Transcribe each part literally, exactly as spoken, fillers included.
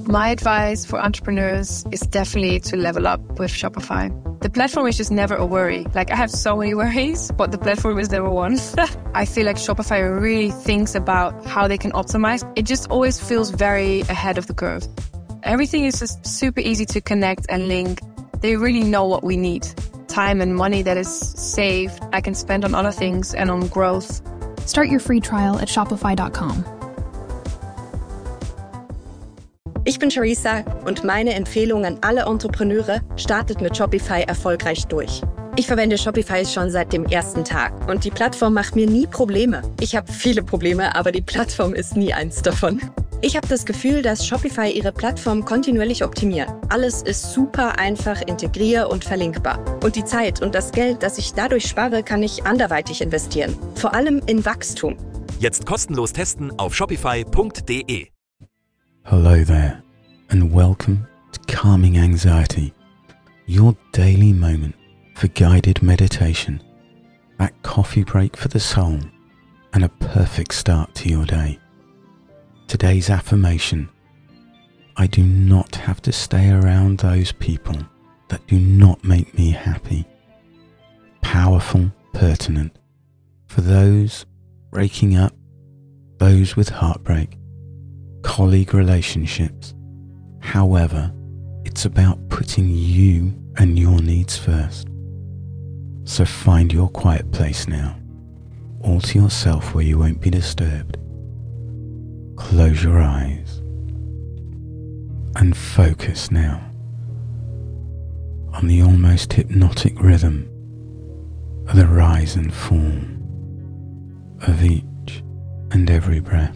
My advice for entrepreneurs is definitely to level up with Shopify. The platform is just never a worry. Like, I have so many worries, but the platform is never one. I feel like Shopify really thinks about how they can optimize. It just always feels very ahead of the curve. Everything is just super easy to connect and link. They really know what we need. Time and money that is saved, I can spend on other things and on growth. Start your free trial at shopify dot com. Ich bin Charissa und meine Empfehlung an alle Entrepreneure: startet mit Shopify erfolgreich durch. Ich verwende Shopify schon seit dem ersten Tag und die Plattform macht mir nie Probleme. Ich habe viele Probleme, aber die Plattform ist nie eins davon. Ich habe das Gefühl, dass Shopify ihre Plattform kontinuierlich optimiert. Alles ist super einfach integrier- und verlinkbar. Und die Zeit und das Geld, das ich dadurch spare, kann ich anderweitig investieren. Vor allem in Wachstum. Jetzt kostenlos testen auf shopify punkt de. Hello there, and welcome to Calming Anxiety, your daily moment for guided meditation, that coffee break for the soul, and a perfect start to your day. Today's affirmation: I do not have to stay around those people that do not make me happy. Powerful, pertinent, for those breaking up, those with heartbreak, colleague relationships. However, it's about putting you and your needs first. So find your quiet place now, all to yourself where you won't be disturbed. Close your eyes and focus now on the almost hypnotic rhythm of the rise and fall of each and every breath.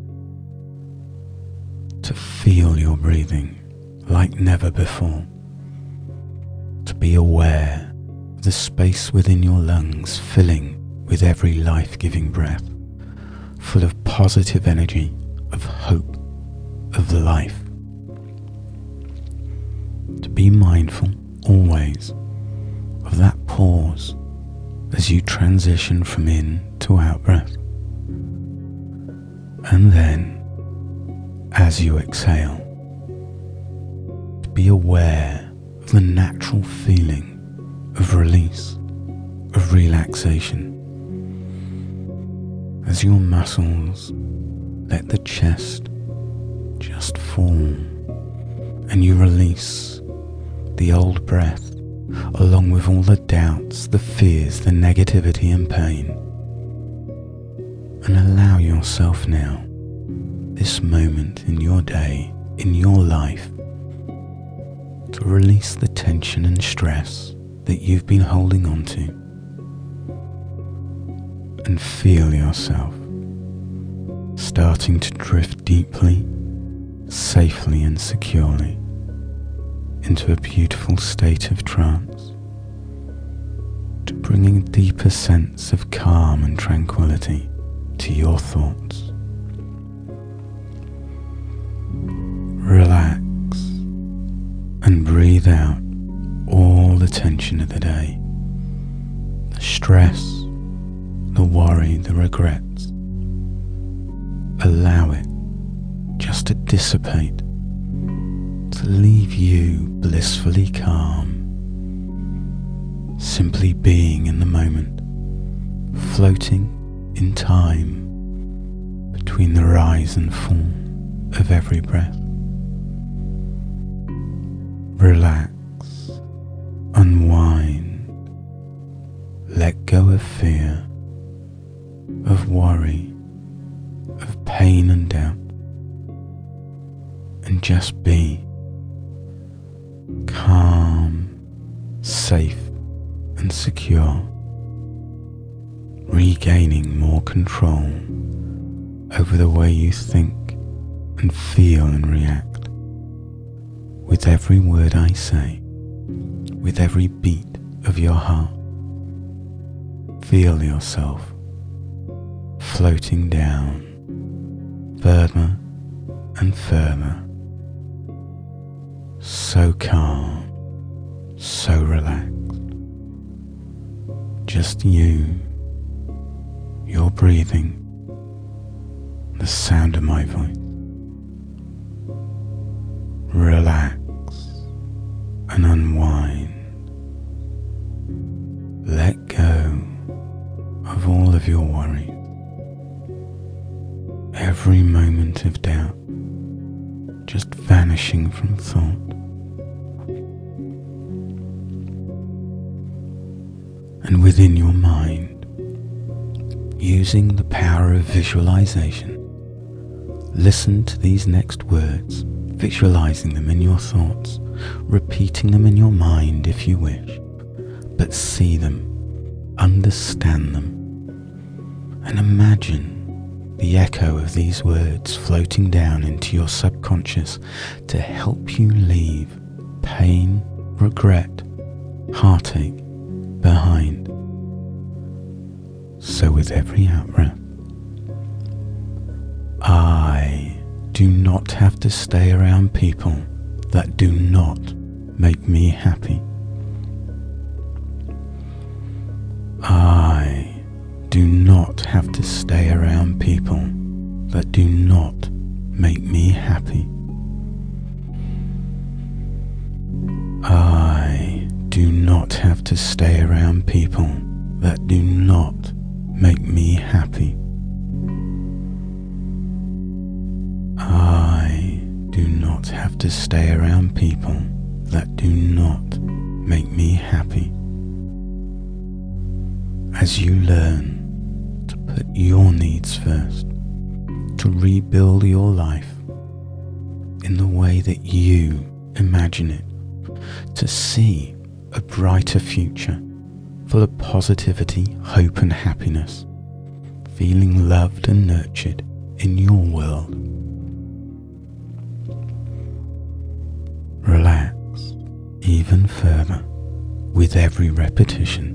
To feel your breathing like never before. To be aware of the space within your lungs filling with every life-giving breath, full of positive energy, of hope, of life. To be mindful always of that pause as you transition from in to out breath. And then, as you exhale, to be aware of the natural feeling of release, of relaxation, as your muscles let the chest just fall and you release the old breath along with all the doubts, the fears, the negativity and pain, and allow yourself now, this moment in your day, in your life, to release the tension and stress that you've been holding on to, and feel yourself starting to drift deeply, safely and securely into a beautiful state of trance, to bringing a deeper sense of calm and tranquility to your thoughts. Relax and breathe out all the tension of the day, the stress, the worry, the regrets. Allow it just to dissipate, to leave you blissfully calm, simply being in the moment, floating in time between the rise and fall of every breath. Relax, unwind, let go of fear, of worry, of pain and doubt, and just be calm, safe and secure, regaining more control over the way you think and feel and react. With every word I say, with every beat of your heart, feel yourself floating down further and further, so calm, so relaxed. Just you, your breathing, the sound of my voice. relax and unwind. Let go of all of your worries. Every moment of doubt just vanishing from thought. And within your mind, using the power of visualization, listen to these next words, visualizing them in your thoughts, repeating them in your mind if you wish, but see them, understand them, and imagine the echo of these words floating down into your subconscious to help you leave pain, regret, heartache behind. So with every out-breath, I do not have to stay around people that do not make me happy. I do not have to stay around people that do not make me happy. I do not have to stay around people that do not make me happy. I do not have to stay around people that do not make me happy. As you learn to put your needs first, to rebuild your life in the way that you imagine it, to see a brighter future full of positivity, hope and happiness, feeling loved and nurtured in your world. Relax even further with every repetition.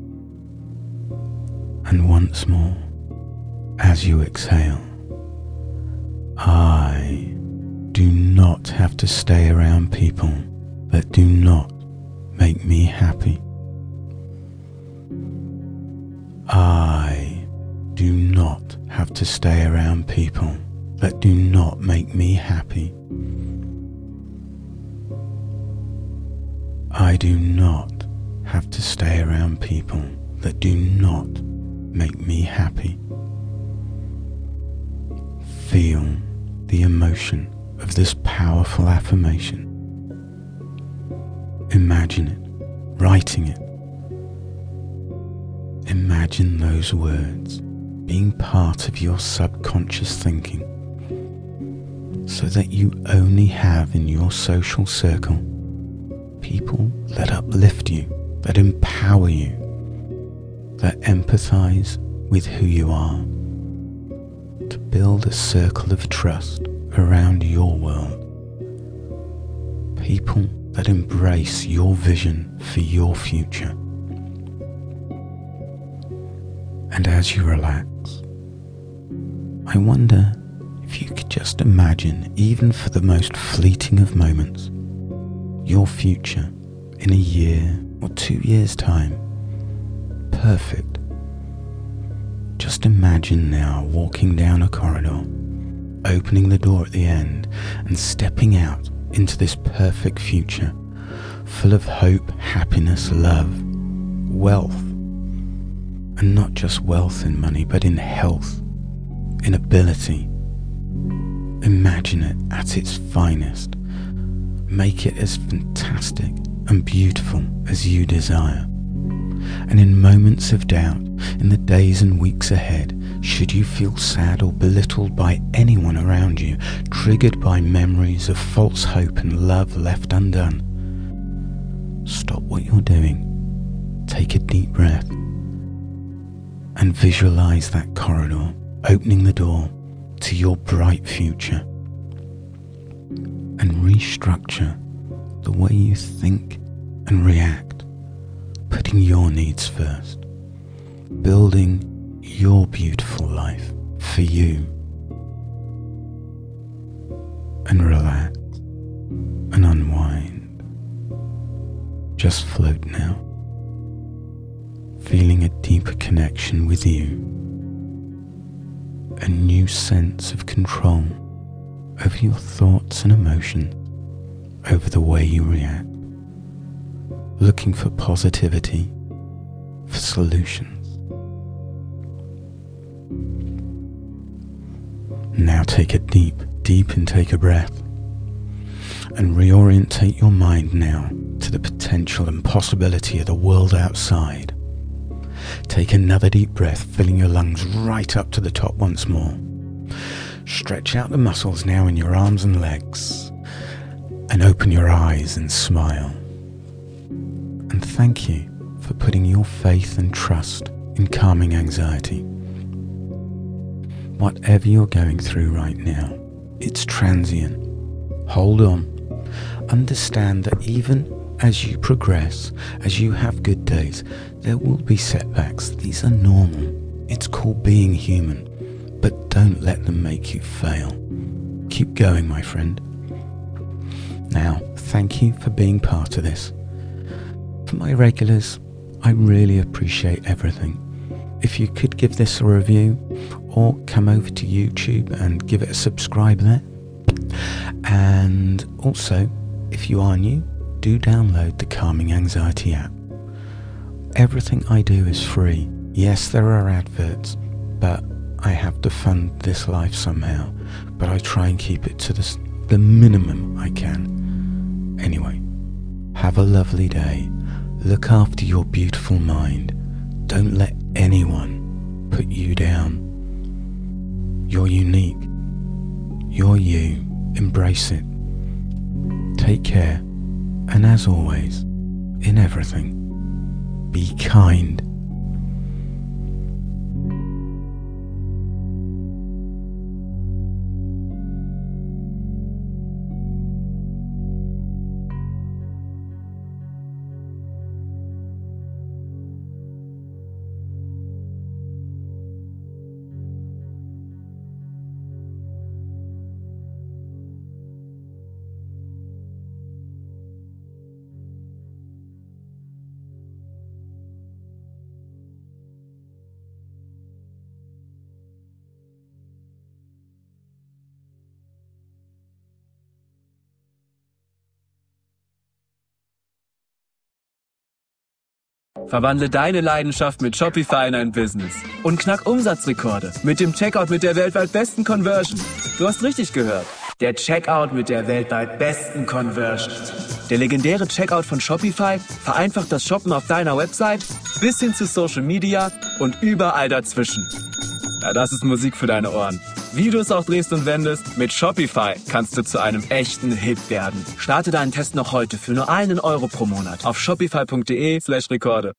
And once more, as you exhale, I do not have to stay around people that do not make me happy. I do not have to stay around people that do not make me happy. I do not have to stay around people that do not make me happy. Feel the emotion of this powerful affirmation. Imagine it, writing it. Imagine those words being part of your subconscious thinking, so that you only have in your social circle people that uplift you, that empower you, that empathize with who you are, to build a circle of trust around your world. People that embrace your vision for your future. And as you relax, I wonder if you could just imagine, even for the most fleeting of moments, your future in a year or two years' time. Perfect. Just imagine now walking down a corridor, opening the door at the end and stepping out into this perfect future, full of hope, happiness, love, wealth, and not just wealth in money, but in health, in ability. Imagine it at its finest. Make it as fantastic and beautiful as you desire. And in moments of doubt, in the days and weeks ahead, should you feel sad or belittled by anyone around you, triggered by memories of false hope and love left undone, stop what you're doing, take a deep breath, and visualize that corridor opening the door to your bright future, and restructure the way you think and react, putting your needs first, building your beautiful life for you. And relax and unwind. Just float now, feeling a deeper connection with you, a new sense of control over your thoughts and emotions, over the way you react, looking for positivity, for solutions. Now take a deep, deep intake of breath and reorientate your mind now to the potential and possibility of the world outside. Take another deep breath, filling your lungs right up to the top once more. Stretch out the muscles now in your arms and legs and open your eyes and smile. And thank you for putting your faith and trust in calming anxiety. Whatever you're going through right now, it's transient. Hold on. Understand that even as you progress, as you have good days, there will be setbacks. These are normal. It's called being human. But don't let them make you fail. Keep going, my friend. Now, thank you for being part of this. For my regulars, I really appreciate everything. If you could give this a review or come over to YouTube and give it a subscribe there. And also, if you are new, do download the Calming Anxiety app. Everything I do is free. Yes, there are adverts, but I have to fund this life somehow. But I try and keep it to the, the minimum I can. Anyway, have a lovely day. Look after your beautiful mind. Don't let anyone put you down. You're unique. You're you. Embrace it. Take care. And as always, in everything, be kind. Verwandle deine Leidenschaft mit Shopify in ein Business und knack Umsatzrekorde mit dem Checkout mit der weltweit besten Conversion. Du hast richtig gehört. Der Checkout mit der weltweit besten Conversion. Der legendäre Checkout von Shopify vereinfacht das Shoppen auf deiner Website bis hin zu Social Media und überall dazwischen. Ja, das ist Musik für deine Ohren. Wie du es auch drehst und wendest, mit Shopify kannst du zu einem echten Hit werden. Starte deinen Test noch heute für nur einen Euro pro Monat auf shopify punkt de slash Rekorde.